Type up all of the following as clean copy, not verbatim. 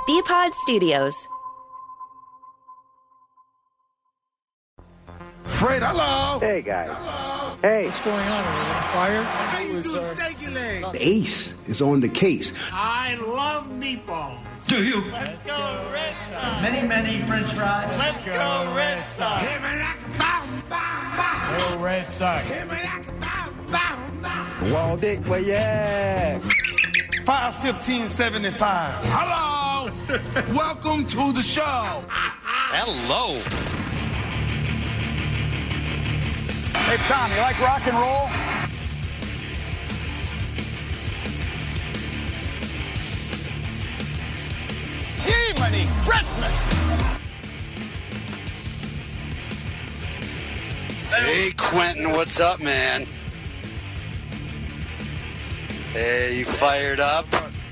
BPod Studios. Fred, hello. Hey, guys. Hello. Hey. What's going on? Are we on fire? How you do, steaky leg? The ace is on the case. I love meatballs. Do you? Let's go Red Sox. Many French fries. Let's go Red Sox. Hit me like a bomb, bomb, bomb. Go Red Sox. Hit me like a bomb, bomb, bomb. Wall Dick, where you at? 51575. Hello. Welcome to the show. Hello. Hey, Tom, you like rock and roll? Jiminy Christmas! Hey, Quentin, what's up, man? Hey, you fired up?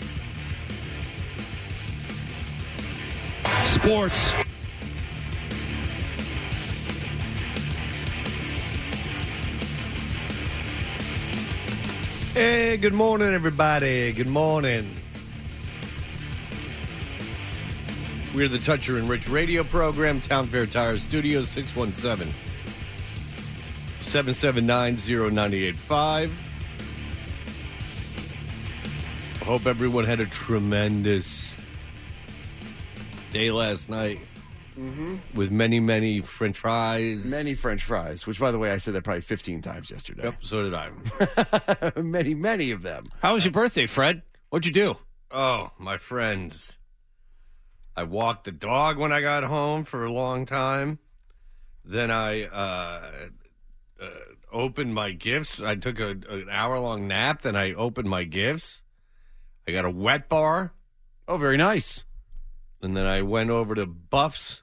Sports. Hey, good morning, everybody. Good morning. We're the Toucher and Rich radio program, Town Fair Tire Studios, 617-779-0985. I hope everyone had a tremendous day last night with many French fries. Many French fries, which, by the way, I said that probably 15 times yesterday. Yep, so did I. many of them. How was your birthday, Fred? What'd you do? Oh, my friends. I walked the dog when I got home for a long time. Then I opened my gifts. I took an hour-long nap. Then I opened my gifts. I got a wet bar. Oh, very nice. And then I went over to Buff's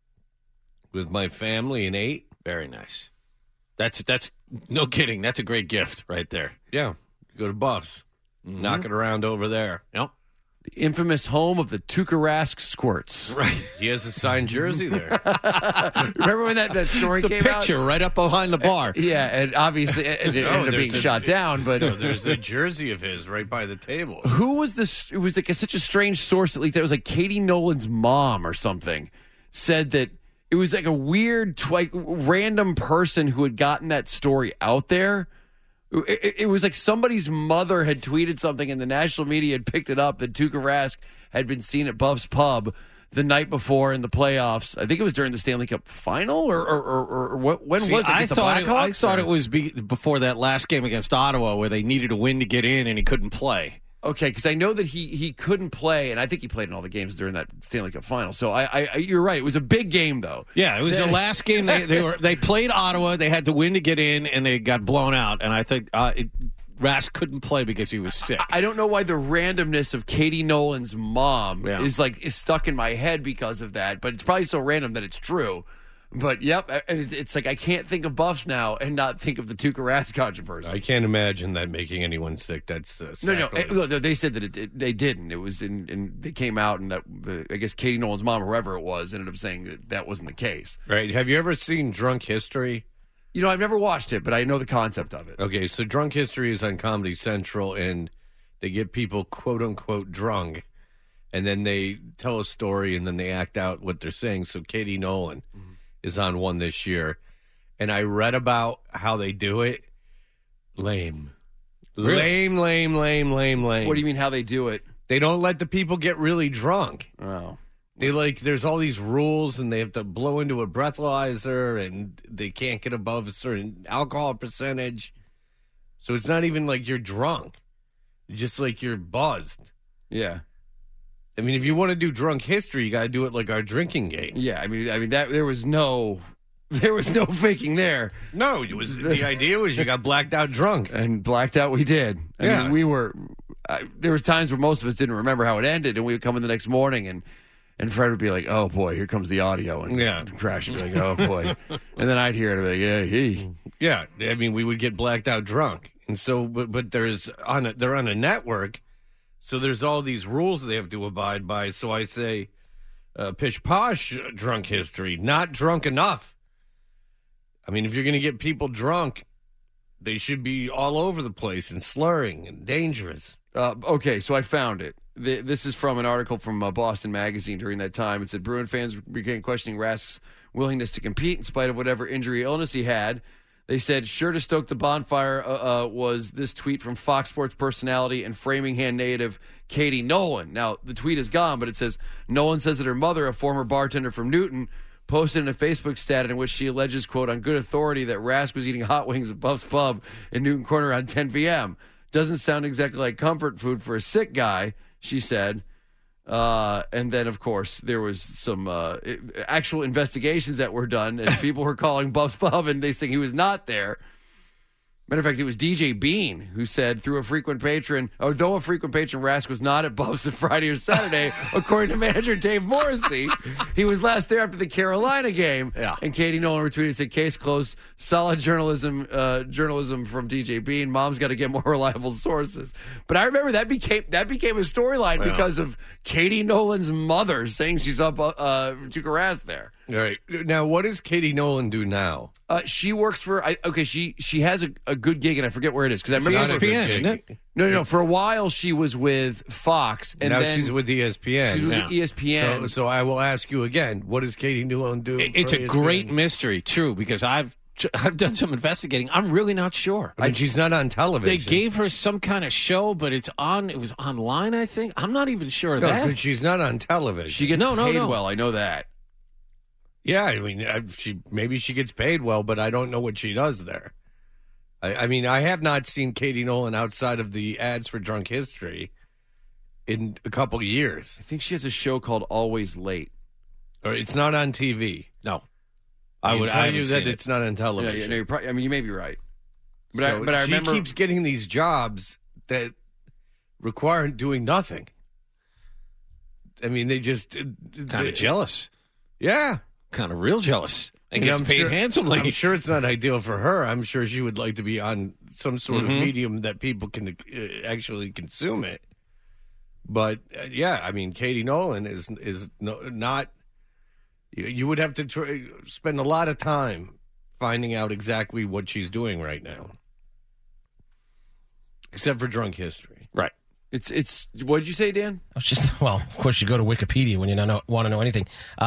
with my family and ate. Very nice. That's no kidding. That's a great gift right there. Yeah, go to Buff's. Knock it around over there. Yep. The infamous home of the Tuukka Rask squirts. Right. He has a signed jersey there. Remember when that story It's a came picture out? right up behind the bar. Yeah, and obviously it ended up being shot down. But no, there's a jersey of his right by the table. who was this? It was like such a strange source that leaked. That was like Katie Nolan's mom or something said that it was like a weird, random person who had gotten that story out there. It was like somebody's mother had tweeted something and the national media had picked it up that Tuukka Rask had been seen at Buff's Pub the night before in the playoffs. I think it was during the Stanley Cup final or what? When was it? I thought it was before that last game against Ottawa where they needed a win to get in and he couldn't play. Okay, because I know that he couldn't play, and I think he played in all the games during that Stanley Cup final. So I you're right. It was a big game, though. Yeah, it was the last game. They played Ottawa. They had to win to get in, and they got blown out. And I think Rask couldn't play because he was sick. I don't know why the randomness of Katie Nolan's mom is stuck in my head because of that, but it's probably so random that it's true. But, yep, it's like I can't think of Buffs now and not think of the Tuukka Rask controversy. I can't imagine that making anyone sick. That's No, they said that they didn't. It was they came out and that I guess Katie Nolan's mom or whoever it was ended up saying that wasn't the case. Right. Have you ever seen Drunk History? You know, I've never watched it, but I know the concept of it. Okay, so Drunk History is on Comedy Central, and they get people quote-unquote drunk, and then they tell a story, and then they act out what they're saying. So Katie Nolan is on one this year, and I read about how they do it. Lame. Really? Lame. What do you mean how they do it? They don't let the people get really drunk. Oh. There's all these rules, and they have to blow into a breathalyzer, and they can't get above a certain alcohol percentage. So it's not even like you're drunk. It's just like you're buzzed. Yeah. I mean, if you want to do Drunk History, you got to do it like our drinking games. Yeah, I mean that there was no faking there. No, it was the idea was you got blacked out drunk, and blacked out we did. I mean, we were. There was times where most of us didn't remember how it ended, and we would come in the next morning and Fred would be like, "Oh boy, here comes the audio," and Crash would be like, "Oh boy," and then I'd hear it and be like, Yeah, I mean, we would get blacked out drunk, and so but they're on a network. So there's all these rules they have to abide by. So I say, pish posh Drunk History, not drunk enough. I mean, if you're going to get people drunk, they should be all over the place and slurring and dangerous. Okay, so I found it. This is from an article from Boston Magazine during that time. It said Bruin fans began questioning Rask's willingness to compete in spite of whatever injury illness he had. They said, sure to stoke the bonfire was this tweet from Fox Sports personality and Framingham native Katie Nolan. Now, the tweet is gone, but it says, Nolan says that her mother, a former bartender from Newton, posted in a Facebook status in which she alleges, quote, on good authority that Rask was eating hot wings at Buff's Pub in Newton Corner around 10 p.m. Doesn't sound exactly like comfort food for a sick guy, she said. And then, of course, there was some actual investigations that were done, and people were calling Buff's Pub, and they saying he was not there. Matter of fact, it was DJ Bean who said, through a frequent patron, although a frequent patron, Rask was not at Buff's on Friday or Saturday, according to manager Dave Morrissey. He was last there after the Carolina game. Yeah. And Katie Nolan retweeted and said, case closed, solid journalism from DJ Bean. Mom's got to get more reliable sources. But I remember that became a storyline because of Katie Nolan's mother saying she saw Tuukka Rask there. All right. Now, what does Katie Nolan do now? She works for she has a good gig, and I forget where it is because I remember ESPN, isn't it? No. For a while, she was with Fox, and now then she's with ESPN. She's with ESPN. So I will ask you again: what does Katie Nolan do? It's a great mystery, true, because I've done some investigating. I'm really not sure. I mean, she's not on television. They gave her some kind of show, but it was online, I think. I'm not even sure of that. But she's not on television. She gets paid well. I know that. Yeah, I mean, maybe she gets paid well, but I don't know what she does there. I mean, I have not seen Katie Nolan outside of the ads for Drunk History in a couple of years. I think she has a show called Always Late. Or it's not on TV. No, I would tell you that it's not on television. Yeah, you're probably, you may be right. But I remember she keeps getting these jobs that require doing nothing. I mean, they just kind of jealous. Yeah. Kind of real jealous and gets paid handsomely. I'm sure it's not ideal for her. I'm sure she would like to be on some sort of medium that people can actually consume it. But yeah, I mean, Katie Nolan is not. You would have to spend a lot of time finding out exactly what she's doing right now, except for Drunk History, right? It's. What did you say, Dan? It's just, well, of course, you go to Wikipedia when you want to know anything.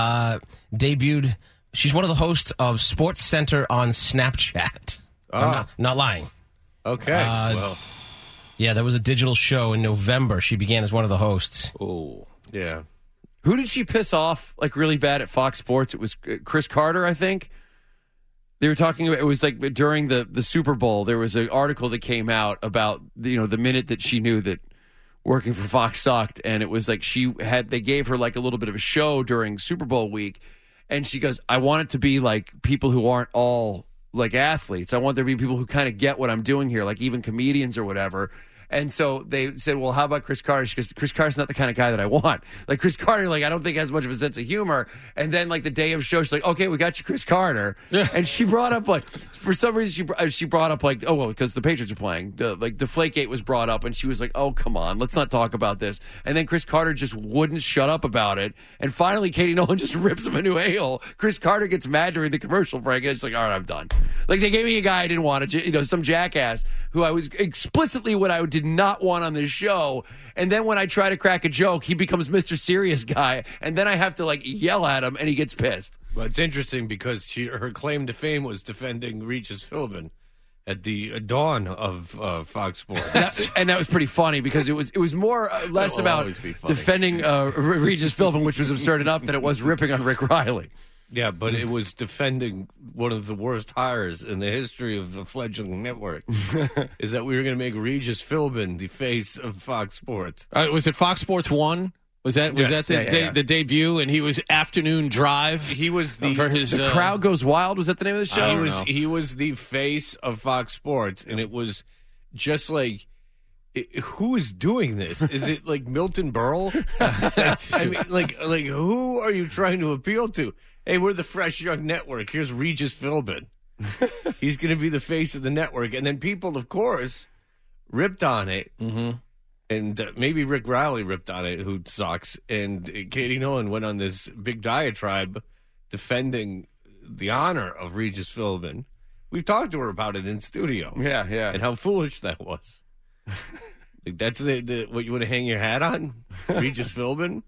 Debuted. She's one of the hosts of Sports Center on Snapchat. I'm not lying. Okay. Well, yeah, that was a digital show in November. She began as one of the hosts. Oh, yeah. Who did she piss off like really bad at Fox Sports? It was Chris Carter, I think. They were talking about, it was like during the Super Bowl, there was an article that came out about the minute that she knew that working for Fox sucked, and it was like they gave her like a little bit of a show during Super Bowl week, and she goes, I want it to be like people who aren't all like athletes. I want there to be people who kind of get what I'm doing here, like even comedians or whatever. And so they said, well, how about Chris Carter? She goes, Chris Carter's not the kind of guy that I want. Like, Chris Carter, like, I don't think has much of a sense of humor. And then, like, the day of show, she's like, okay, we got you Chris Carter. Yeah. And she brought up, like, for some reason, she brought up, like, oh, well, because the Patriots are playing. Like, Deflategate was brought up, and she was like, oh, come on, let's not talk about this. And then Chris Carter just wouldn't shut up about it. And finally, Katie Nolan just rips him a new a-hole. Chris Carter gets mad during the commercial break, and she's like, all right, I'm done. Like, they gave me a guy I didn't want, some jackass who I was explicitly what I did not want on this show, and then when I try to crack a joke, he becomes Mr. Serious Guy, and then I have to like yell at him, and he gets pissed. Well, it's interesting because her claim to fame was defending Regis Philbin at the dawn of Fox Sports, and that was pretty funny because it was more less about defending Regis Philbin, which was absurd enough, than it was ripping on Rick Riley. Yeah, but it was defending one of the worst hires in the history of the fledgling network. Is that we were going to make Regis Philbin the face of Fox Sports? Was it Fox Sports 1? Was that the debut? And he was Afternoon Drive. He was for his The Crowd Goes Wild. Was that the name of the show? He was the face of Fox Sports, and it was just like, who is doing this? Is it like Milton Berle? I mean, like who are you trying to appeal to? Hey, we're the Fresh Young Network. Here's Regis Philbin. He's going to be the face of the network. And then people, of course, ripped on it. Mm-hmm. And maybe Rick Riley ripped on it, who sucks. And Katie Nolan went on this big diatribe defending the honor of Regis Philbin. We've talked to her about it in studio. Yeah. And how foolish that was. Like that's what you want to hang your hat on? Regis Philbin?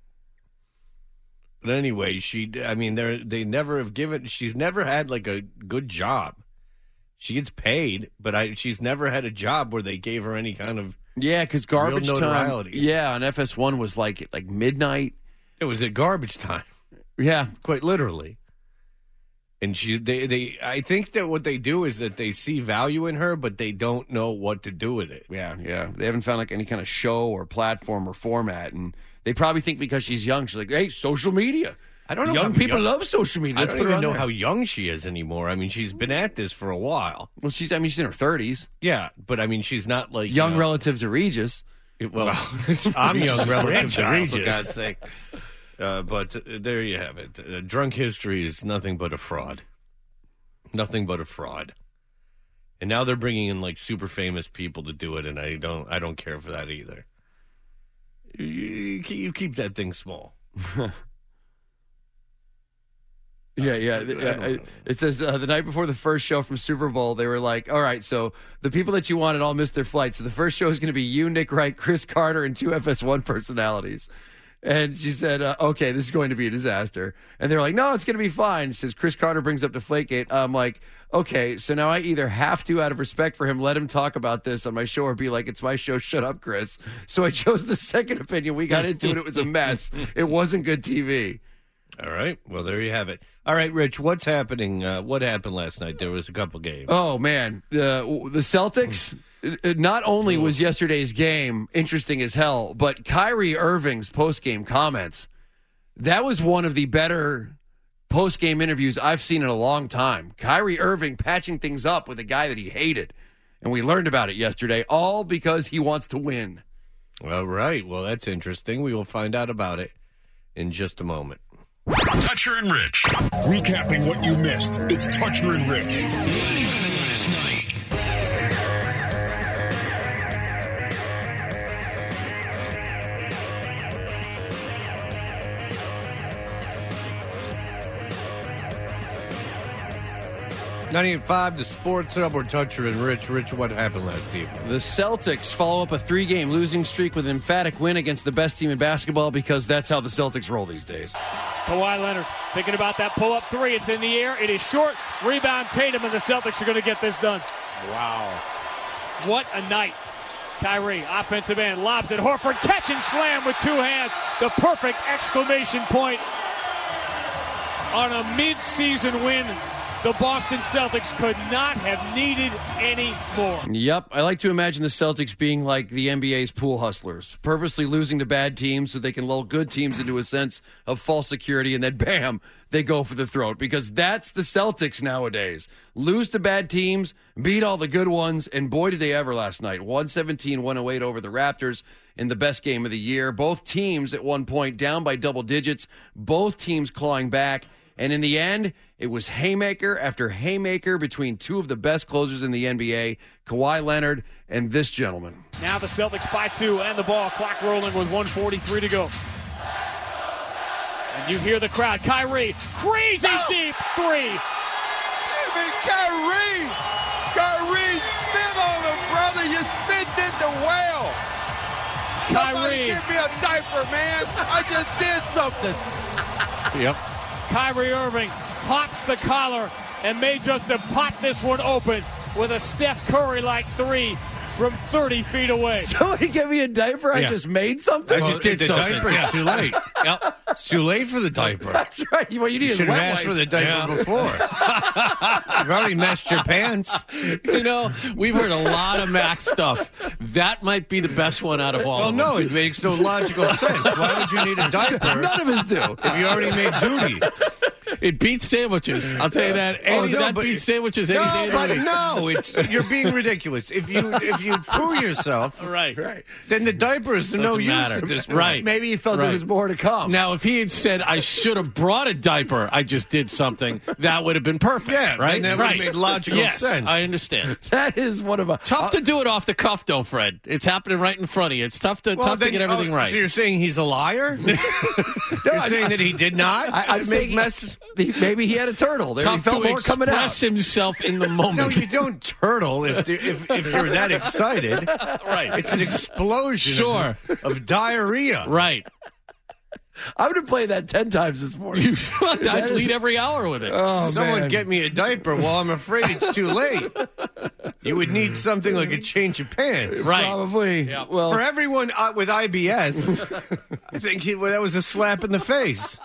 But anyway, they never have given. She's never had like a good job. She gets paid, but she's never had a job where they gave her any kind of because garbage real time. notoriety. Yeah, on FS1 was like midnight. It was at garbage time. Yeah, quite literally. And I think that what they do is that they see value in her, but they don't know what to do with it. Yeah. They haven't found like any kind of show or platform or format, and they probably think because she's young, she's like, hey, social media. I don't know. Young people love social media. I don't even know how young she is anymore. I mean, she's been at this for a while. Well, she's in her 30s. Yeah, but I mean, she's not like young relative to Regis. I'm young relative to Regis. For God's sake. But there you have it. Drunk history is nothing but a fraud. Nothing but a fraud. And now they're bringing in like super famous people to do it, and I don't care for that either. You keep that thing small. Yeah. It says the night before the first show from Super Bowl, they were like, all right, so the people that you wanted all missed their flight. So the first show is going to be you, Nick Wright, Chris Carter, and 2 FS1 personalities. And she said, okay, this is going to be a disaster. And they're like, no, it's going to be fine. She says, Chris Carter brings up Deflategate. I'm like, okay, so now I either have to, out of respect for him, let him talk about this on my show or be like, it's my show, shut up, Chris. So I chose the second opinion. We got into it. It was a mess. It wasn't good TV. All right. Well, there you have it. All right, Rich, what's happening? What happened last night? There was a couple games. Oh, man. The Celtics, not only was yesterday's game interesting as hell, but Kyrie Irving's post-game comments, that was one of the better post-game interviews I've seen in a long time. Kyrie Irving patching things up with a guy that he hated. And we learned about it yesterday, all because he wants to win. All right. Well, that's interesting. We will find out about it in just a moment. Toucher and Rich. Recapping what you missed. It's Toucher and Rich. Last night. .98.5, the Sports Hub, or Toucher and Rich. Rich, what happened last evening? The Celtics follow up a 3-game losing streak with an emphatic win against the best team in basketball because that's how the Celtics roll these days. Kawhi Leonard thinking about that pull-up three. It's in the air. It is short. Rebound Tatum, and the Celtics are going to get this done. Wow. What a night. Kyrie, offensive end, lobs it. Horford, catch and slam with 2 hands. The perfect exclamation point on a mid-season win. The Boston Celtics could not have needed any more. Yep. I like to imagine the Celtics being like the NBA's pool hustlers, purposely losing to bad teams so they can lull good teams into a sense of false security, and then bam, they go for the throat, because that's the Celtics nowadays. Lose to bad teams, beat all the good ones, and boy did they ever last night. 117-108 over the Raptors in the best game of the year. Both teams at one point down by double digits, both teams clawing back. And in the end, it was haymaker after haymaker between two of the best closers in the NBA, Kawhi Leonard and this gentleman. Now the Celtics by 2 and the ball clock rolling with 1:43 to go. And you hear the crowd. Kyrie, crazy deep 3. Kyrie, spit on him, brother. You spit in the well. Somebody Kyrie, give me a diaper, man. I just did something. Yep. Kyrie Irving pops the collar and may just have popped this one open with a Steph Curry-like 3 from 30 feet away. Somebody give me a diper. I just made something. I just did the something. diaper. It's too late. Yep. It's too late for the diaper. That's right. Well, you need should wet have asked wipes. for the diaper before. You've already messed your pants. You know, we've heard a lot of Max stuff. That might be the best one out of all Well, of no, them. it makes no logical sense. Why would you need a diaper None of us do. if you already made duty? It beats sandwiches. I'll tell you that. That beats sandwiches any day of the week. You're being ridiculous. If you poo yourself, Right. then the diaper is no use matter. at this point. Right. Maybe he felt there was more to come. Now, if he had said, I should have brought a diaper, I just did something, that would have been perfect. Yeah, right? then that would have made logical yes, sense. I understand. That is one of a Tough to do it off the cuff, though, Fred. It's happening right in front of you. It's tough to get everything right. So you're saying he's a liar? You're saying that he did not I'm make saying- messes? maybe he had a turtle. There, he Tough felt to more coming out. express himself in the moment. No, you don't turtle if you're that excited. Right. It's an explosion Sure. of diarrhea. Right. I'm going to play that 10 times this morning. You should. I'd lead every hour with it. Oh, Someone man. get me a diaper. Well, I'm afraid it's too late. You would need something like a change of pants. Right. Probably. Yeah. Well, For everyone with IBS, I think that was a slap in the face.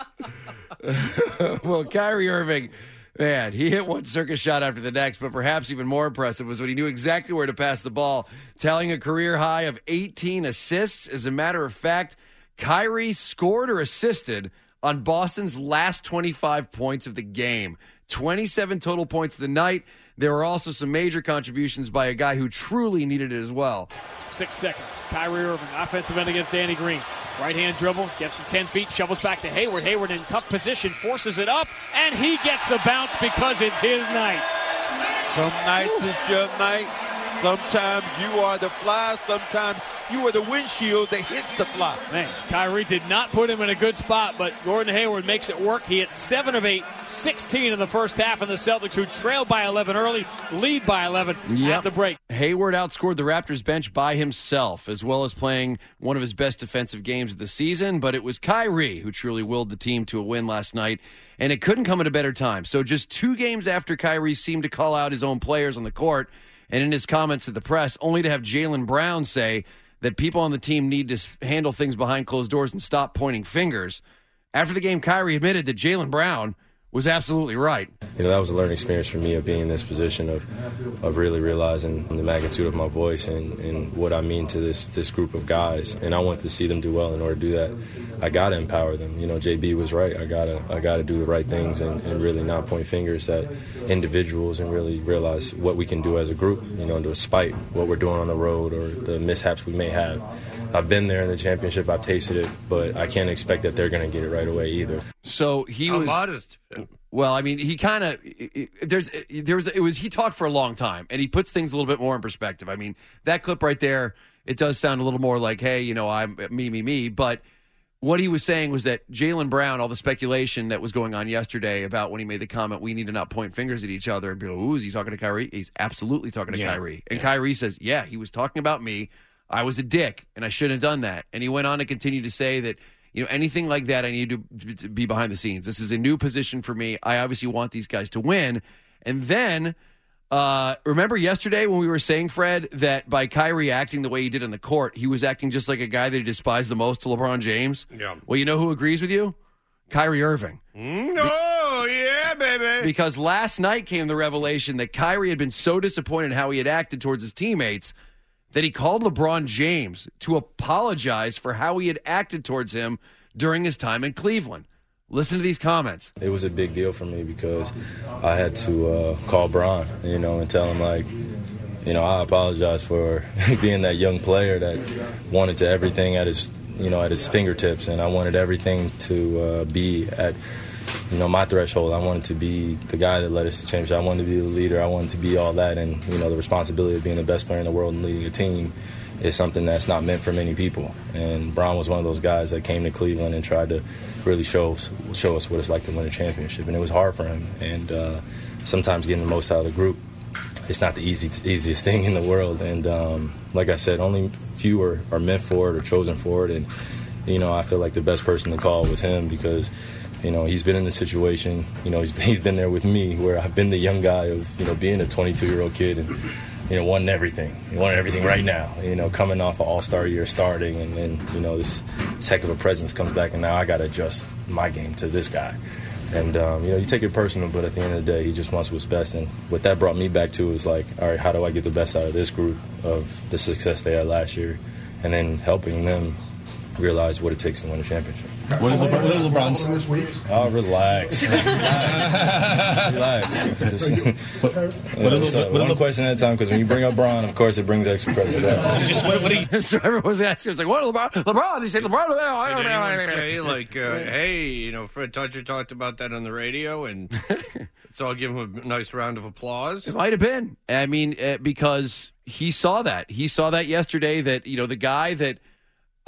well, Kyrie Irving, man, he hit one circus shot after the next, but perhaps even more impressive was when he knew exactly where to pass the ball, tallying a career high of 18 assists. As a matter of fact, Kyrie scored or assisted on Boston's last 25 points of the game. 27 total points of the night. There were also some major contributions by a guy who truly needed it as well. 6 seconds. Kyrie Irving, offensive end against Danny Green. Right-hand dribble, gets the 10 feet, shovels back to Hayward. Hayward in tough position, forces it up, and he gets the bounce because it's his night. Some nights it's your night. Sometimes you are the fly. Sometimes you are the windshield that hits the fly. Man, Kyrie did not put him in a good spot, but Gordon Hayward makes it work. He hit 7 of 8, 16 in the first half, and the Celtics, who trailed by 11 early, lead by 11 at the break. Hayward outscored the Raptors bench by himself, as well as playing one of his best defensive games of the season, but it was Kyrie who truly willed the team to a win last night, and it couldn't come at a better time. So just 2 games after Kyrie seemed to call out his own players on the court, and in his comments to the press, only to have Jaylen Brown say that people on the team need to handle things behind closed doors and stop pointing fingers. After the game, Kyrie admitted that Jaylen Brown was absolutely right. You know, that was a learning experience for me of being in this position of really realizing the magnitude of my voice and what I mean to this group of guys. And I want to see them do well. In order to do that, I got to empower them. You know, JB was right. I gotta do the right things and really not point fingers at individuals and really realize what we can do as a group, you know, despite what we're doing on the road or the mishaps we may have. I've been there in the championship. I've tasted it, but I can't expect that they're going to get it right away either. So he was modest. Well, I mean, he kind of he talked for a long time, and he puts things a little bit more in perspective. I mean, that clip right there, it does sound a little more like, hey, you know, I'm me. But what he was saying was that Jaylen Brown, all the speculation that was going on yesterday about when he made the comment, we need to not point fingers at each other and be like, ooh, is he talking to Kyrie? He's absolutely talking to Kyrie. And Kyrie says, yeah, he was talking about me. I was a dick, and I shouldn't have done that. And he went on to continue to say that, you know, anything like that, I need to be behind the scenes. This is a new position for me. I obviously want these guys to win. And then, remember yesterday when we were saying, Fred, that by Kyrie acting the way he did on the court, he was acting just like a guy that he despised the most to LeBron James? Yeah. Well, you know who agrees with you? Kyrie Irving. Oh, yeah, baby. Because last night came the revelation that Kyrie had been so disappointed in how he had acted towards his teammates that he called LeBron James to apologize for how he had acted towards him during his time in Cleveland. Listen to these comments. It was a big deal for me because I had to call Bron, you know, and tell him, like, you know, I apologize for being that young player that wanted to everything at his fingertips, and I wanted everything to be at, you know, my threshold. I wanted to be the guy that led us to championship. I wanted to be the leader. I wanted to be all that. And, you know, the responsibility of being the best player in the world and leading a team is something that's not meant for many people. And Bron was one of those guys that came to Cleveland and tried to really show us what it's like to win a championship. And it was hard for him. And sometimes getting the most out of the group, it's not the easiest thing in the world. And like I said, only few are meant for it or chosen for it. And, you know, I feel like the best person to call was him because, you know, he's been in the situation, you know, he's been there with me where I've been the young guy of, you know, being a 22-year-old kid and, you know, wanting everything. He wanted everything right now, you know, coming off an all-star year starting and then, you know, this heck of a presence comes back and now I got to adjust my game to this guy. And, you know, you take it personal, but at the end of the day, he just wants what's best. And what that brought me back to was like, all right, how do I get the best out of this group of the success they had last year and then helping them realize what it takes to win a championship. What is LeBron's this week? Oh, relax. Relax. One question at a time, because when you bring up Bron, of course, it brings extra credit. So everyone was asking, it was like, what, LeBron? He said, LeBron. Did anyone say, like, hey, you know, Fred Toucher talked about that on the radio, and so I'll give him a nice round of applause? It might have been. I mean, because he saw that. He saw that yesterday, that, you know, the guy that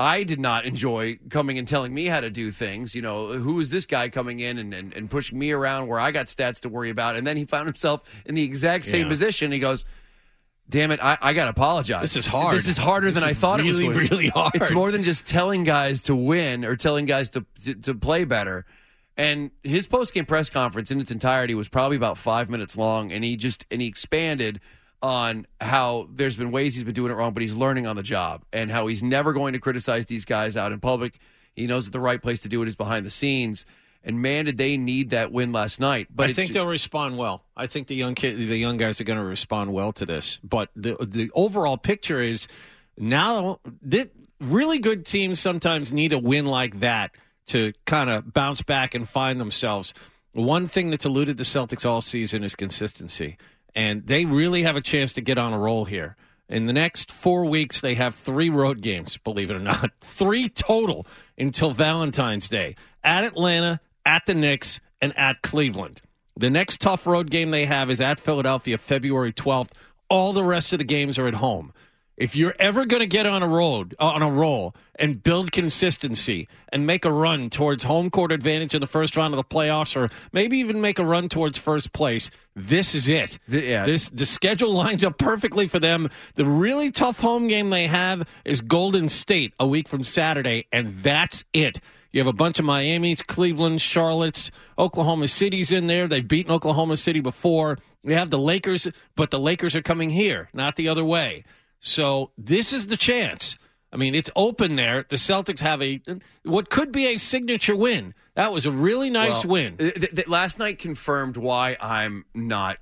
I did not enjoy coming and telling me how to do things. You know, who is this guy coming in and pushing me around where I got stats to worry about? And then he found himself in the exact same position. He goes, damn it, I got to apologize. This is hard. This is harder than I thought it was going to be. Really hard. It's more than just telling guys to win or telling guys to play better. And his post-game press conference in its entirety was probably about 5 minutes long, and he expanded on how there's been ways he's been doing it wrong, but he's learning on the job, and how he's never going to criticize these guys out in public. He knows that the right place to do it is behind the scenes. And man, did they need that win last night! But I think they'll respond well. I think the young guys are going to respond well to this. But the overall picture is now really good teams sometimes need a win like that to kind of bounce back and find themselves. One thing that's eluded the Celtics all season is consistency, and they really have a chance to get on a roll here. In the next 4 weeks, they have 3 road games, believe it or not. 3 total until Valentine's Day. At Atlanta, at the Knicks, and at Cleveland. The next tough road game they have is at Philadelphia, February 12th. All the rest of the games are at home. If you're ever going to get on a roll and build consistency and make a run towards home court advantage in the first round of the playoffs, or maybe even make a run towards first place, this is it. The schedule lines up perfectly for them. The really tough home game they have is Golden State a week from Saturday, and that's it. You have a bunch of Miamis, Cleveland, Charlottes, Oklahoma City's in there. They've beaten Oklahoma City before. You have the Lakers, but the Lakers are coming here, not the other way. So this is the chance. I mean, it's open there. The Celtics have what could be a signature win. That was a really nice win. Last night confirmed why I'm not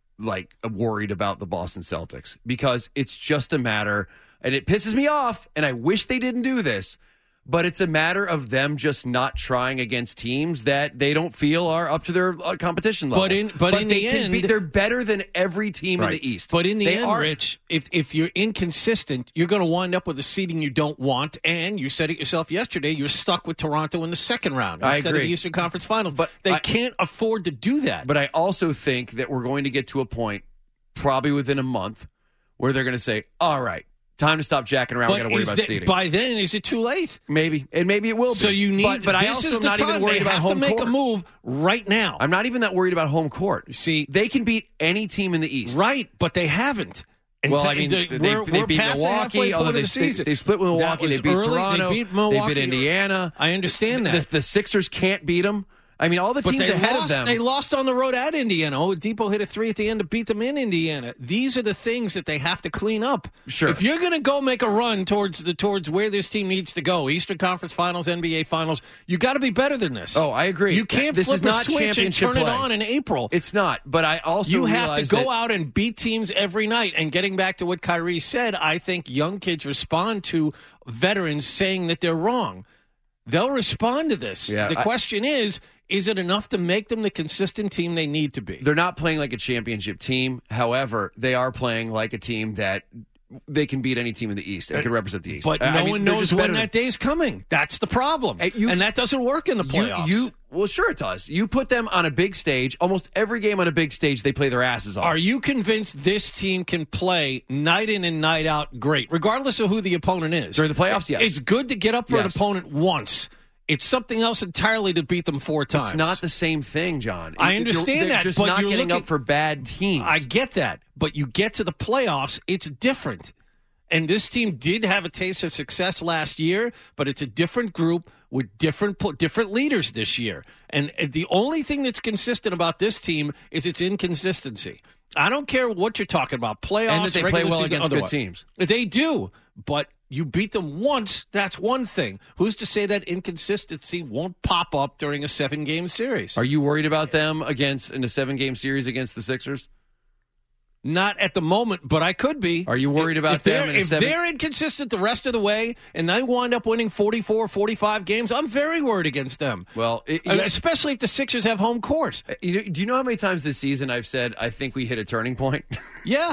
worried about the Boston Celtics, because it's just a matter, and it pisses me off, and I wish they didn't do this, but it's a matter of them just not trying against teams that they don't feel are up to their competition level. But in the end, they're better than every team in the East. But in the end, Rich, if you're inconsistent, you're going to wind up with a seeding you don't want. And you said it yourself yesterday, you're stuck with Toronto in the second round instead of the Eastern Conference Finals. But they can't afford to do that. But I also think that we're going to get to a point, probably within a month, where they're going to say, all right, time to stop jacking around. We got to worry about seeding. By then, is it too late? Maybe, and maybe it will be. So you need. But I also am not even worried about home court. They have to make a move right now. I'm not even that worried about home court. See, they can beat any team in the East, right? But they haven't. And well, I mean, they beat Milwaukee. Although they split with Milwaukee, they beat Toronto. They beat Milwaukee. They beat Indiana. I understand that. The Sixers can't beat them. I mean, all the teams ahead of them. They lost on the road at Indiana. Oladipo hit a 3 at the end to beat them in Indiana. These are the things that they have to clean up. Sure. If you're going to go make a run towards where this team needs to go, Eastern Conference Finals, NBA Finals, you got to be better than this. Oh, I agree. You can't this flip is not a switch and turn play. it on in April. It's not. But I also you have to go out and beat teams every night. And getting back to what Kyrie said, I think young kids respond to veterans saying that they're wrong. They'll respond to this. Yeah, the question is it enough to make them the consistent team they need to be? They're not playing like a championship team. However, they are playing like a team that they can beat any team in the East and can represent the East. But no one knows when that day's coming. That's the problem. And that doesn't work in the playoffs. Well, sure it does. You put them on a big stage. Almost every game on a big stage, they play their asses off. Are you convinced this team can play night in and night out great, regardless of who the opponent is? During the playoffs, yes. It's good to get up for an opponent once. It's something else entirely to beat them 4 times. It's not the same thing, John. I understand that, just but not you're getting up for bad teams. I get that, but you get to the playoffs, it's different. And this team did have a taste of success last year, but it's a different group with different leaders this year. And the only thing that's consistent about this team is its inconsistency. I don't care what you're talking about, playoffs, and that they play well against good teams. They do, but you beat them once, that's one thing. Who's to say that inconsistency won't pop up during a 7-game series? Are you worried about them in a 7-game series against the Sixers? Not at the moment, but I could be. Are you worried about them? If they're inconsistent the rest of the way and they wind up winning 44, 45 games, I'm very worried against them. Well, especially if the Sixers have home court. Do you know how many times this season I've said, I think we hit a turning point? Yeah.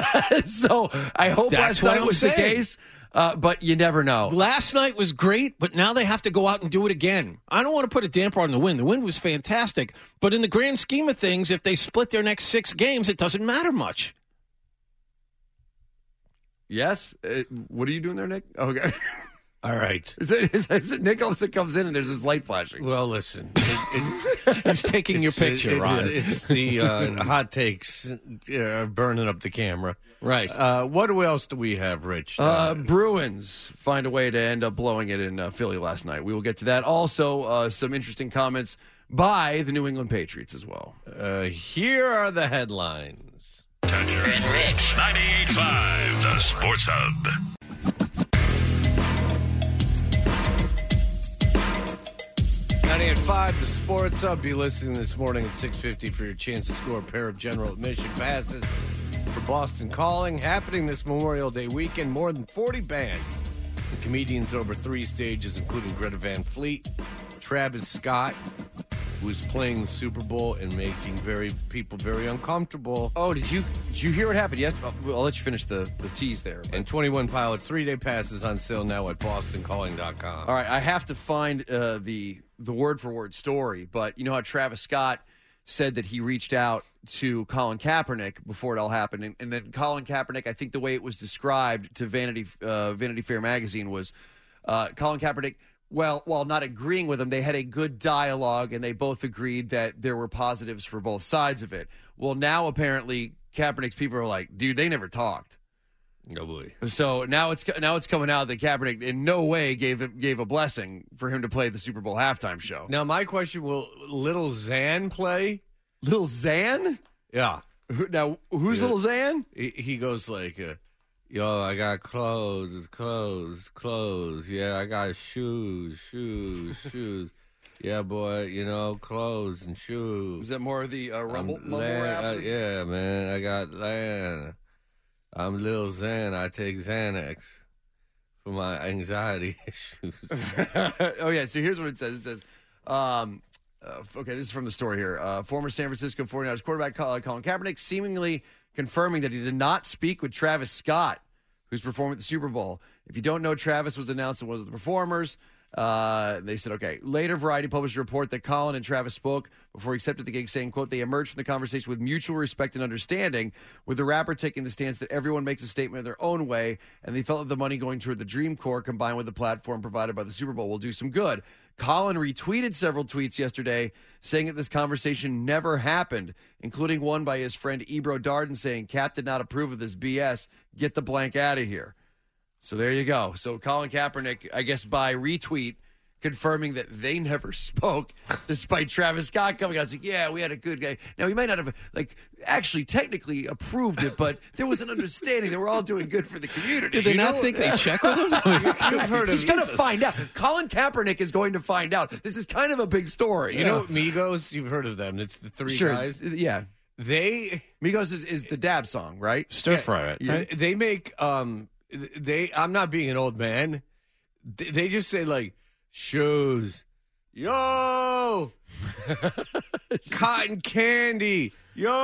So I hope last night was the case. But you never know. Last night was great, but now they have to go out and do it again. I don't want to put a damper on the win. The win was fantastic. But in the grand scheme of things, if they split their next 6 games, it doesn't matter much. Yes? What are you doing there, Nick? Okay. All right. Nick also comes in and there's this light flashing. Well, listen. He's taking your picture, Ron. It's the hot takes burning up the camera. Right. What else do we have, Rich? Bruins find a way to end up blowing it in Philly last night. We will get to that. Also, some interesting comments by the New England Patriots as well. Here are the headlines. Toucher and Rich. 98.5, the Sports Hub. 98.5, the Sports Hub. Be listening this morning at 6:50 for your chance to score a pair of general admission passes for Boston Calling. Happening this Memorial Day weekend. More than 40 bands and comedians over 3 stages, including Greta Van Fleet, Travis Scott, who is playing the Super Bowl and making people very uncomfortable. Oh, did you hear what happened? Yes, I'll let you finish the tease there. And 21 Pilots 3-day passes on sale now at bostoncalling.com. All right, I have to find the word-for-word story, but you know how Travis Scott said that he reached out to Colin Kaepernick before it all happened, and then Colin Kaepernick, I think the way it was described to Vanity Fair magazine was Colin Kaepernick, well, while not agreeing with him, they had a good dialogue, and they both agreed that there were positives for both sides of it. Well, now apparently Kaepernick's people are like, dude, they never talked. Oh boy! So now it's coming out that Kaepernick in no way gave a blessing for him to play the Super Bowl halftime show. Now my question: will Little Xan play? Little Xan? Yeah. Now who's Little Xan? He goes like, "Yo, I got clothes. Yeah, I got shoes. Yeah, boy, you know, clothes and shoes." Is that more of the mumble rap? Yeah, man, I got land. I'm Lil Xan. I take Xanax for my anxiety issues. Oh, yeah. So here's what it says. It says, okay, this is from the story here. Former San Francisco 49ers quarterback Colin Kaepernick seemingly confirming that he did not speak with Travis Scott, who's performing at the Super Bowl. If you don't know, Travis was announced as one of the performers. They said, okay. Later, Variety published a report that Colin and Travis spoke before he accepted the gig, saying, quote, they emerged from the conversation with mutual respect and understanding, with the rapper taking the stance that everyone makes a statement in their own way, and they felt that the money going toward the Dream Corps combined with the platform provided by the Super Bowl will do some good. Colin retweeted several tweets yesterday saying that this conversation never happened, including one by his friend Ebro Darden saying, Cap did not approve of this BS. Get the blank out of here. So there you go. So Colin Kaepernick, I guess by retweet, confirming that they never spoke, despite Travis Scott coming out saying, yeah, we had a good guy. Now, he might not have, actually technically approved it, but there was an understanding that we're all doing good for the community. Did they not think they check with him? You've heard He's going to find out. Colin Kaepernick is going to find out. This is kind of a big story. You know Migos? You've heard of them. It's the 3 guys. Yeah. Migos is the dab song, right? Stir fry it. Yeah. They make, I'm not being an old man. They just say, like, shoes, yo, cotton candy,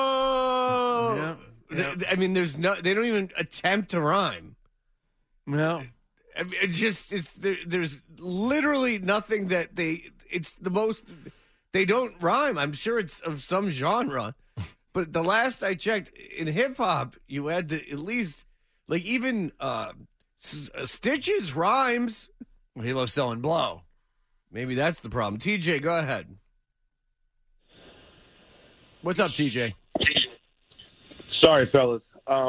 yo. Yeah. I mean, they don't even attempt to rhyme. No. I mean, there's literally nothing that they don't rhyme. I'm sure it's of some genre, but the last I checked in hip hop, you had to at least, like, even Stitches rhymes. He loves selling blow. Maybe that's the problem. TJ, go ahead. What's up, TJ? Sorry, fellas.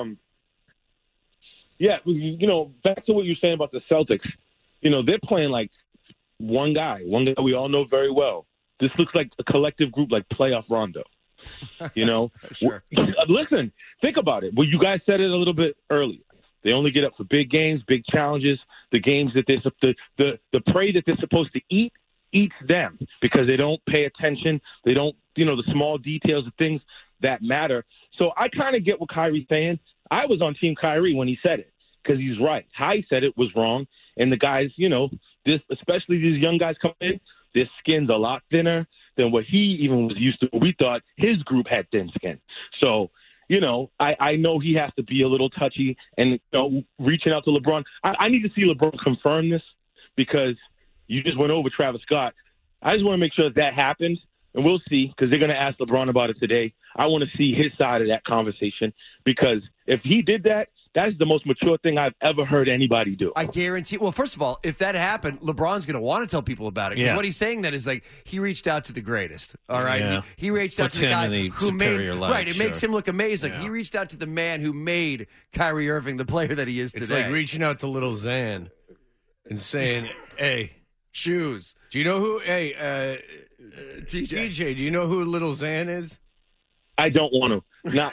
Yeah, back to what you were saying about the Celtics. They're playing like one guy we all know very well. This looks like a collective group, like playoff Rondo. Sure. Listen, think about it. Well, you guys said it a little bit earlier. They only get up for big games, big challenges. The games that the prey that they're supposed to eat eats them because they don't pay attention. They don't, the small details of things that matter. So I kind of get what Kyrie's saying. I was on Team Kyrie when he said it because he's right. How he said it was wrong. And the guys, especially these young guys coming in, their skin's a lot thinner than what he even was used to. We thought his group had thin skin. So, I know he has to be a little touchy and reaching out to LeBron. I need to see LeBron confirm this because you just went over Travis Scott. I just want to make sure that happens, and we'll see because they're going to ask LeBron about it today. I want to see his side of that conversation because if he did that, That is the most mature thing I've ever heard anybody do. I guarantee. Well, first of all, if that happened, LeBron's going to want to tell people about it. Because what he's saying then is like he reached out to the greatest. All right, he reached out to the guy who made light, it makes him look amazing. He reached out to the man who made Kyrie Irving the player that he is today. It's like reaching out to little Zan and saying, "Hey, shoes. Do you know who? Hey, TJ, do you know who little Zan is?" I don't want to.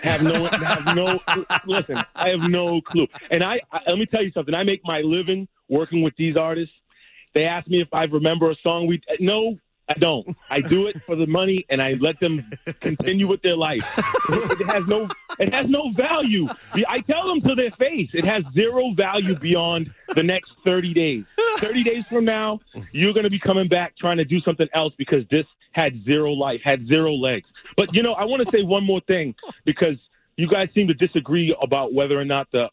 Listen, I have no clue. And I let me tell you something. I make my living working with these artists. They ask me if I remember a song. No, I don't. I do it for the money, and I let them continue with their life. It has no value. I tell them to their face, it has zero value beyond the next 30 days. 30 days from now, you're going to be coming back trying to do something else because this had zero life, had zero legs. But, I want to say one more thing because you guys seem to disagree about whether or not the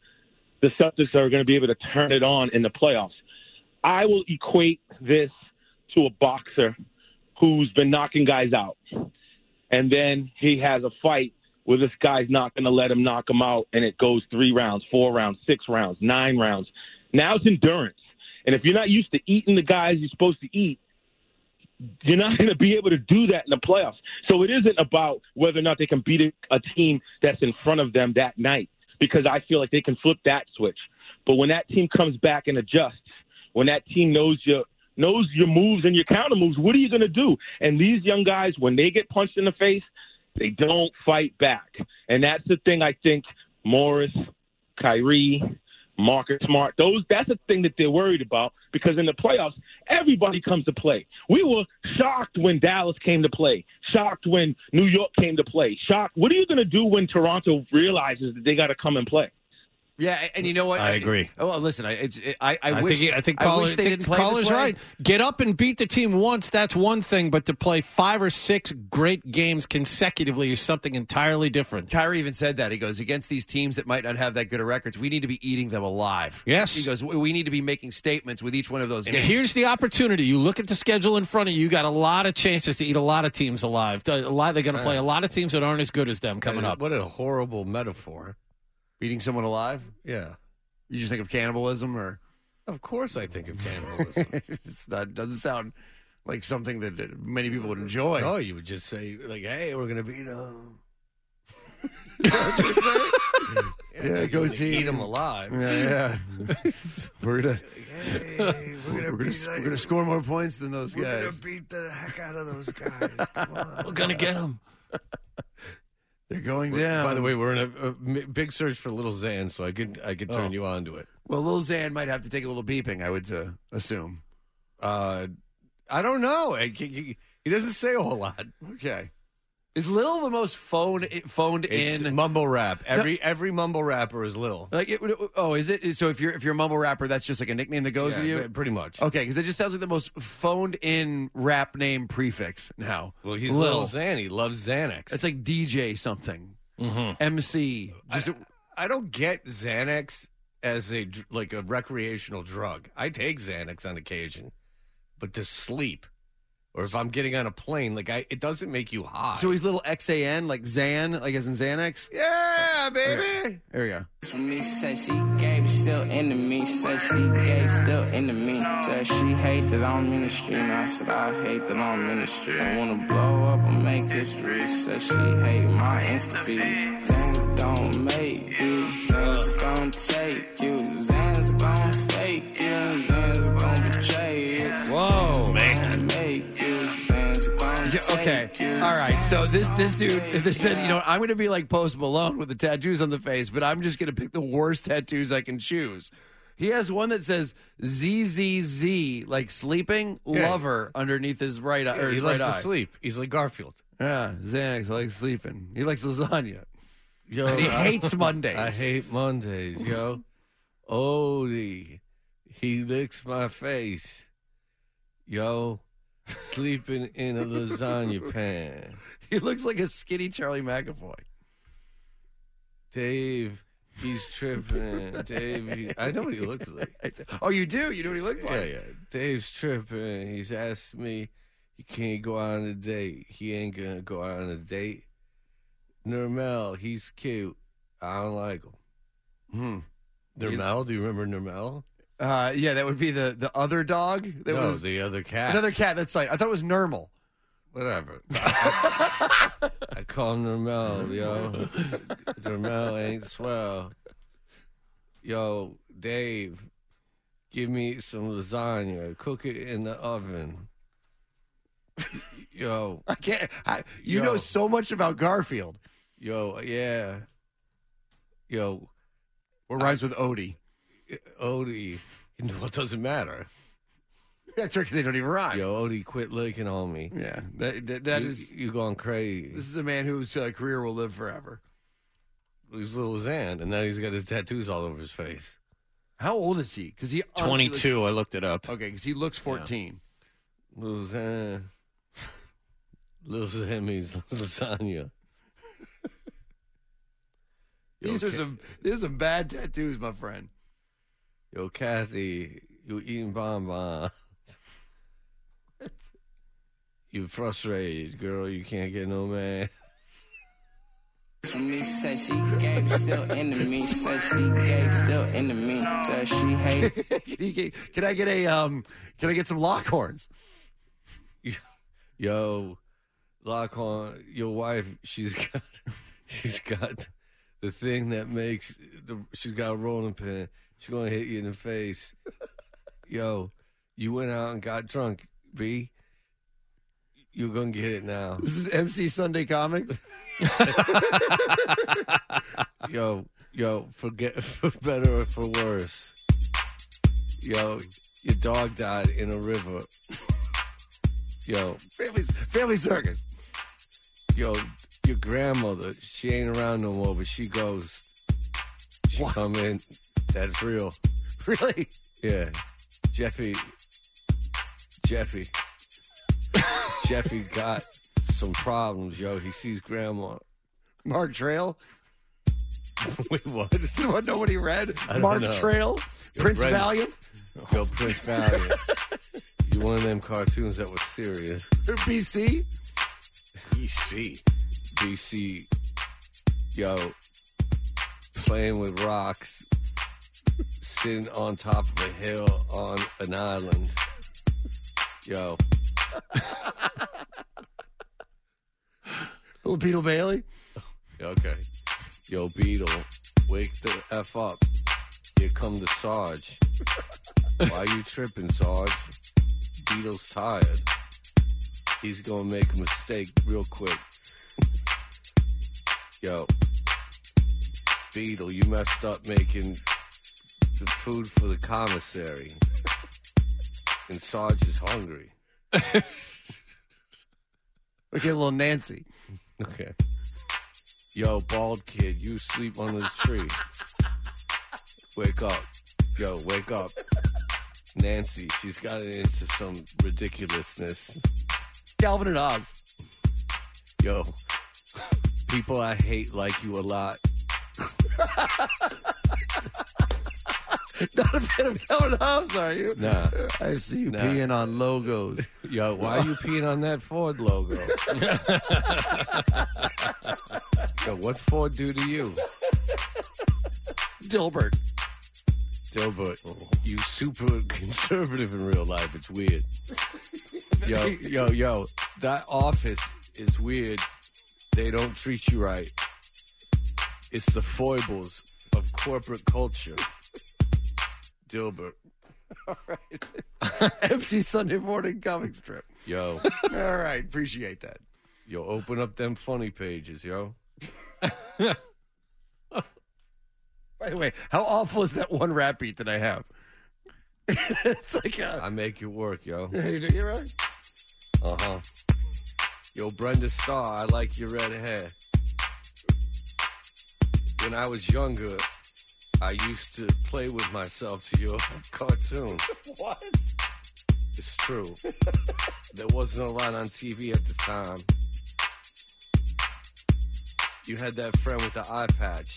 Celtics are going to be able to turn it on in the playoffs. I will equate this to a boxer who's been knocking guys out. And then he has a fight where this guy's not going to let him knock him out, and it goes 3 rounds, 4 rounds, 6 rounds, 9 rounds. Now it's endurance. And if you're not used to eating the guys you're supposed to eat, you're not going to be able to do that in the playoffs. So it isn't about whether or not they can beat a team that's in front of them that night, because I feel like they can flip that switch. But when that team comes back and adjusts, when that team knows your moves and your counter moves, what are you going to do? And these young guys, when they get punched in the face, they don't fight back. And that's the thing I think Morris, Kyrie, Marcus Smart, that's the thing that they're worried about, because in the playoffs, everybody comes to play. We were shocked when Dallas came to play, shocked when New York came to play, shocked. What are you going to do when Toronto realizes that they got to come and play? Yeah, and you know what? I agree. Well, listen, I wish they didn't play Caller's right. Get up and beat the team once, that's one thing, but to play 5 or 6 great games consecutively is something entirely different. Kyrie even said that. He goes, against these teams that might not have that good of records, we need to be eating them alive. Yes. He goes, we need to be making statements with each one of those games. Here's the opportunity. You look at the schedule in front of you, you got a lot of chances to eat a lot of teams alive. They're going to play a lot of teams that aren't as good as them coming up. What a horrible metaphor. Eating someone alive? Yeah. You just think of cannibalism, or? Of course I think of cannibalism. That doesn't sound like something that many people would enjoy. No, you would just say, like, hey, we're going to beat them. Is that what you would say? Yeah, go eat them alive. Yeah. We're gonna score more points than those guys. We're going to beat the heck out of those guys. Come on. We're going to get them. They're going down. By the way, we're in a big search for Little Zan, so I could turn you on to it. Well, Little Zan might have to take a little beeping, I would assume. I don't know. He doesn't say a whole lot. Okay. Is Lil the most phoned it's in mumble rap? Every mumble rapper is Lil. Like is it? So if you're a mumble rapper, that's just like a nickname that goes with you? Pretty much. Okay, because it just sounds like the most phoned in rap name prefix now. Well, he's Lil Xan. He loves Xanax. It's like DJ something. Mm-hmm. MC. I don't get Xanax as a recreational drug. I take Xanax on occasion, but to sleep. Or if I'm getting on a plane, it doesn't make you high. So he's little XAN, like Xan, like as in Xanax? Yeah, baby. Okay. There we go. When me said she gave, still into me. Said she gave, still into me. Said she hate that I'm in the street. And I said I hate that I'm in the street. I wanna blow up and make history. Said she hate my Insta feed. Zans don't make you. Zans gon' take you. Zans gon' fake you. Zans gon' betray you. Whoa, man. Okay, all right. So this dude said, I'm going to be like Post Malone with the tattoos on the face, but I'm just going to pick the worst tattoos I can choose. He has one that says ZZZ, like sleeping, lover, underneath his right eye. He likes to sleep. He's like Garfield. Yeah, Xanax likes sleeping. He likes lasagna. Yo, and he hates Mondays. I hate Mondays, yo. Odie, he licks my face. Yo. Sleeping in a lasagna pan. He looks like a skinny Charlie McAvoy. Dave, he's tripping. Dave, I know what he looks like. Oh, you do? You know what he looks like? Yeah. Dave's tripping. He's asked me, you can't go on a date. He ain't gonna go on a date. Nermel, he's cute. I don't like him. Nermel, do you remember Nermel? Yeah, that would be the other dog. No, the other cat. Another cat, that's right. I thought it was Nermal. Whatever. I call him Nermel, yo. Nermel ain't swell. Yo, Dave, give me some lasagna. Cook it in the oven. Yo. I can't. You know so much about Garfield. Yo, yeah. Yo. What rhymes with Odie? Odie. Well, it doesn't matter. That's right, because they don't even rhyme. Yo, Odie, quit licking on me. Yeah, that is. You going crazy. This is a man whose career will live forever. He's Lil Xan, and now he's got his tattoos all over his face. How old is he? Because he 22. I looked it up. Okay, because he looks 14. Yeah. Lil Xan. Lil Xan means lasagna. These are some bad tattoos, my friend. Yo, Kathy, you eating bonbon. You frustrated, girl. You can't get no man. For me, said she gave, still into me. Said she gave, still into me. Said she hate. Can I get some Lockhorns? Yo, Lockhorn, your wife, she's got the thing that makes she's got a rolling pin. She's gonna hit you in the face. Yo, you went out and got drunk, B. You're gonna get it now. This is MC Sunday Comics. Yo, for better or for worse. Yo, your dog died in a river. Yo, family circus. Yo, your grandmother, she ain't around no more, but she goes. She come in. That's real. Really? Yeah. Jeffy got some problems, yo. He sees grandma. Mark Trail? Wait, what? What nobody read? Mark Trail? Prince Valiant? Yo, Prince Valiant. You one of them cartoons that was serious. BC? BC. Yo, playing with rocks, sitting on top of a hill on an island. Yo. Little Beetle Bailey? Okay. Yo, Beetle, wake the F up. Here come the Sarge. Why you tripping, Sarge? Beetle's tired. He's gonna make a mistake real quick. Yo, Beetle, you messed up making the food for the commissary. And Sarge is hungry. Okay, little Nancy. Okay. Yo, bald kid, you sleep under the tree. Wake up. Yo, wake up. Nancy, she's gotten into some ridiculousness. Calvin and Hobbes. Yo, people I hate like you a lot. Not a fan of Calvin and Hobbes, are you? Nah. I see you peeing on logos. Yo, why are you peeing on that Ford logo? Yo, what Ford do to you? Dilbert. You super conservative in real life. It's weird. Yo, that office is weird. They don't treat you right. It's the foibles of corporate culture. Dilbert. All right. MC Sunday morning comic strip. Yo. All right. Appreciate that. Yo, open up them funny pages, yo. By the way, how awful is that one rap beat that I have? It's like I make it work, yo. You do, you're right. Uh-huh. Yo, Brenda Starr, I like your red hair. When I was younger, I used to play with myself to your cartoon. What? It's true. There wasn't a lot on TV at the time. You had that friend with the eye patch.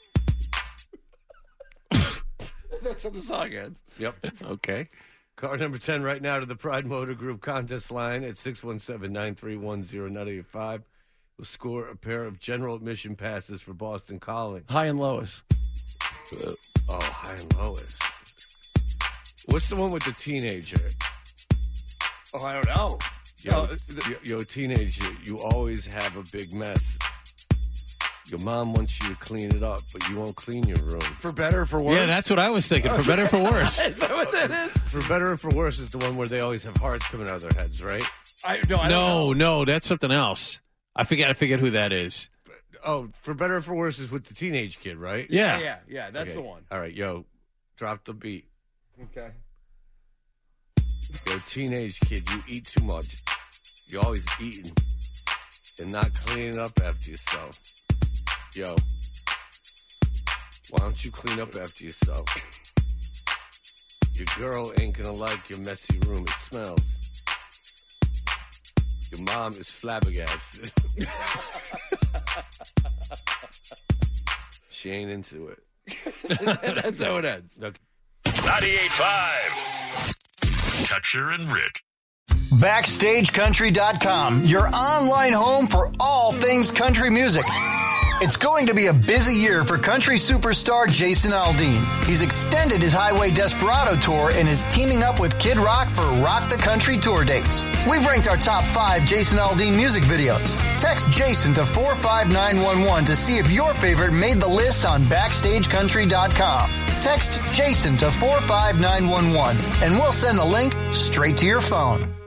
That's how the song ends. Yep. Okay. Card number 10 right now to the Pride Motor Group contest line at 617-931-0985. We'll score a pair of general admission passes for Boston Calling. High and Lois. High and Lows. What's the one with the teenager? Oh, I don't know. Yo, teenager, you always have a big mess. Your mom wants you to clean it up, but you won't clean your room. For better or for worse? Yeah, that's what I was thinking. For better or for worse. Is that what that is? For better or for worse is the one where they always have hearts coming out of their heads, right? I don't know. No, that's something else. I forget who that is. Oh, For better or for worse is with the teenage kid, right? Yeah. Yeah, that's the one. All right, yo, drop the beat. Okay. Yo, teenage kid, you eat too much. You're always eating and not cleaning up after yourself. Yo, why don't you clean up after yourself? Your girl ain't gonna like your messy room. It smells. Your mom is flabbergasted. She ain't into it. That's how it ends. Okay. 98.5. Toucher and Rich. BackstageCountry.com, your online home for all things country music. It's going to be a busy year for country superstar Jason Aldean. He's extended his Highway Desperado tour and is teaming up with Kid Rock for Rock the Country tour dates. We've ranked our top 5 Jason Aldean music videos. Text Jason to 45911 to see if your favorite made the list on BackstageCountry.com. Text Jason to 45911 and we'll send the link straight to your phone.